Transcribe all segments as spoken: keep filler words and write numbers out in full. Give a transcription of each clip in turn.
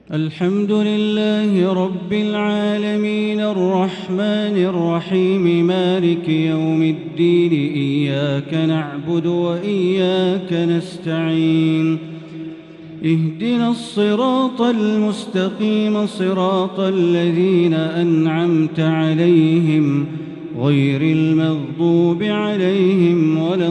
الحمد لله رب العالمين الرحمن الرحيم مالك يوم الدين إياك نعبد وإياك نستعين اهدنا الصراط المستقيم صراط الذين أنعمت عليهم غير المغضوب عليهم ولا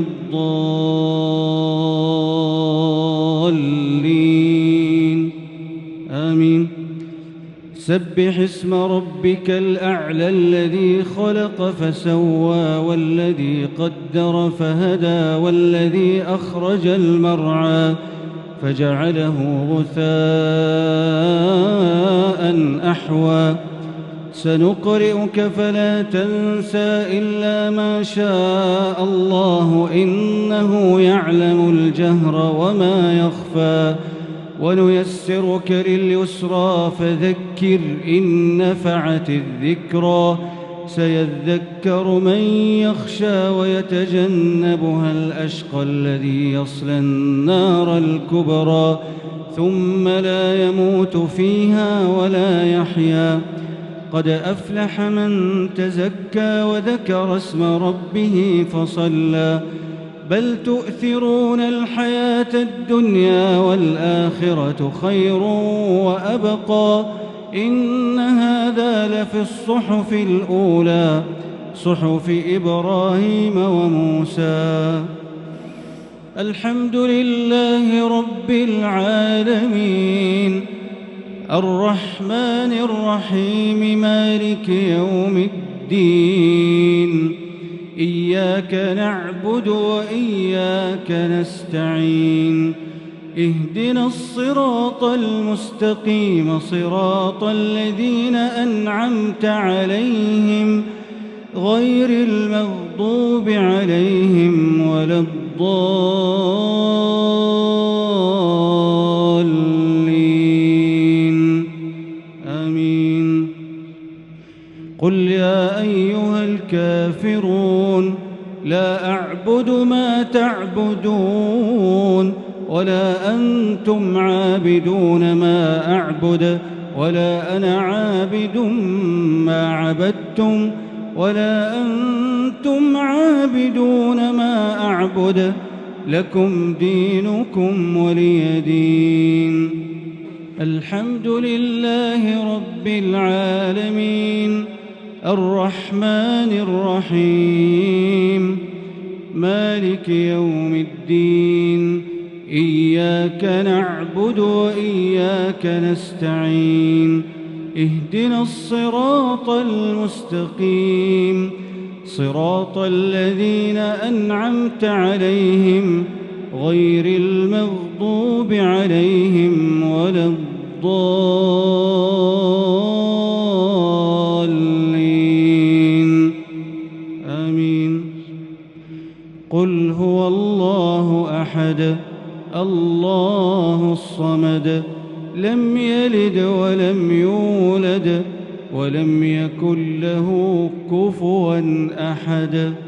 الضالين آمين. سبح اسم ربك الأعلى الذي خلق فسوى والذي قدر فهدى والذي أخرج المرعى فجعله غثاء أحوى سنقرئك فلا تنسى إلا ما شاء الله إنه يعلم الجهر وما يخفى ونيسرك لليسرى فذكر إن نفعت الذكرى سيذكر من يخشى ويتجنبها الأشقى الذي يصلى النار الكبرى ثم لا يموت فيها ولا يحيا قد أفلح من تزكى وذكر اسم ربه فصلى بل تؤثرون الحياة الدنيا والآخرة خير وأبقى إن هذا لفي الصحف الأولى صحف إبراهيم وموسى. الحمد لله رب العالمين الرحمن الرحيم مالك يوم الدين إياك نعبد وإياك نستعين اهدنا الصراط المستقيم صراط الذين أنعمت عليهم غير المغضوب عليهم ولا الضالين آمين. قل يا أيها الكافرون لا أعبد ما تعبدون ولا أنتم عابدون ما أعبد ولا أنا عابد ما عبدتم ولا أنتم عابدون ما أعبد لكم دينكم ولي دين. الحمد لله رب العالمين الرحمن الرحيم مالك يوم الدين إياك نعبد وإياك نستعين اهدنا الصراط المستقيم صراط الذين أنعمت عليهم غير المغضوب عليهم ولا الضالين آمين. قل هو الله أحد الله الصمد لم يلد ولم يولد ولم يكن له كفوا أحد.